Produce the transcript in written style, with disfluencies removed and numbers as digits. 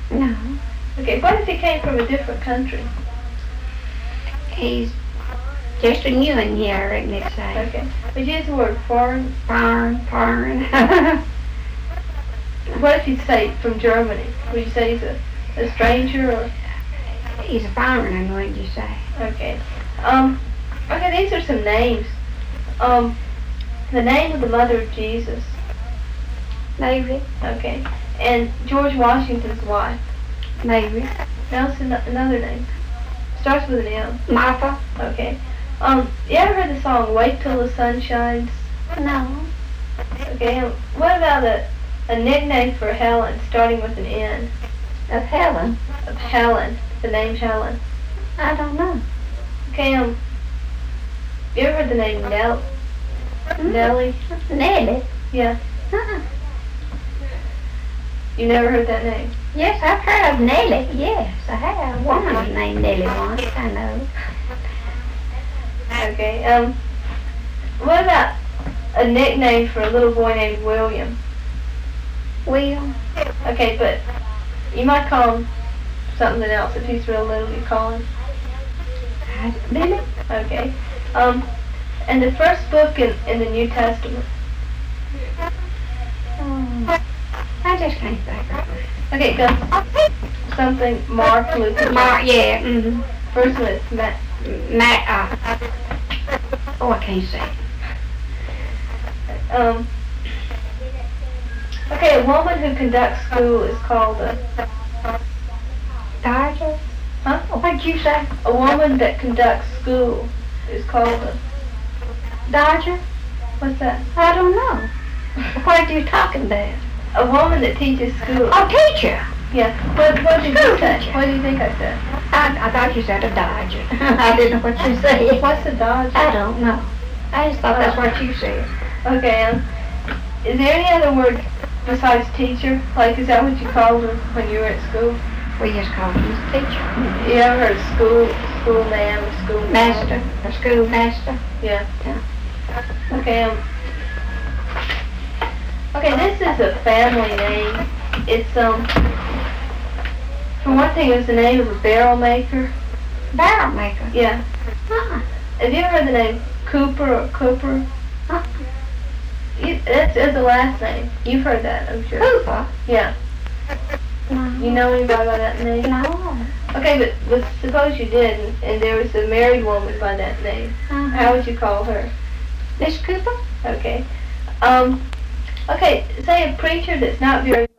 No. Okay, what if he came from a different country? He's just a new one here, I reckon they'd say. Okay. Would you use the word foreign? Foreign. What if you'd say from Germany? Would you say he's a stranger or? He's a foreigner, wouldn't you say? Okay. Okay, these are some names. The name of the mother of Jesus. Mary. Okay. And George Washington's wife. Mary. Now it's another name. Starts with an M. Martha. Okay. You ever heard the song "Wait Till the Sun Shines"? No. Okay. What about a nickname for Helen, starting with an N? Of Helen. Of Helen. The name Helen. I don't know. Okay. You ever heard the name Nellie? Nellie? Yeah. Uh-uh. You never heard that name? Yes, I've heard of Nellie. Yes, I have. One was named Nellie once, I know. Okay. What about a nickname for a little boy named William? William. Okay, but you might call him something else if he's real little. You call him. Billy. Okay. And the first book in the New Testament. I just can't think of it. Okay, go. Something Mark, Luke. Mark, yeah. Mm-hmm. First one is Matt. Oh, I can't say. Okay, a woman who conducts school is called a Dodger? Huh? What'd you say? A woman that conducts school is called a Dodger? What's that? I don't know. What are you talking about? A woman that teaches school. Oh, teacher. Yeah. What did School you say? teacher. What do you think I said? I thought you said a Dodger. I didn't know what you said. What's a Dodger? I don't know. I just thought that's what you said. Okay. Is there any other word besides teacher? Like, is that what you called her when you were at school? We just called him a teacher. You ever heard school ma'am or school Master. A school master. Yeah. Yeah. Okay. Okay, this is a family name. It's for one thing, it's the name of a barrel maker. Barrel maker? Yeah. Uh-uh. Have you ever heard the name Cooper or Cooper? Uh-uh. It's the last name. You've heard that, I'm sure. Cooper? Yeah. No. You know anybody by that name? No. Okay, but suppose you did, and there was a married woman by that name. Uh-huh. How would you call her? Miss Cooper? Okay. Okay, say a preacher that's not very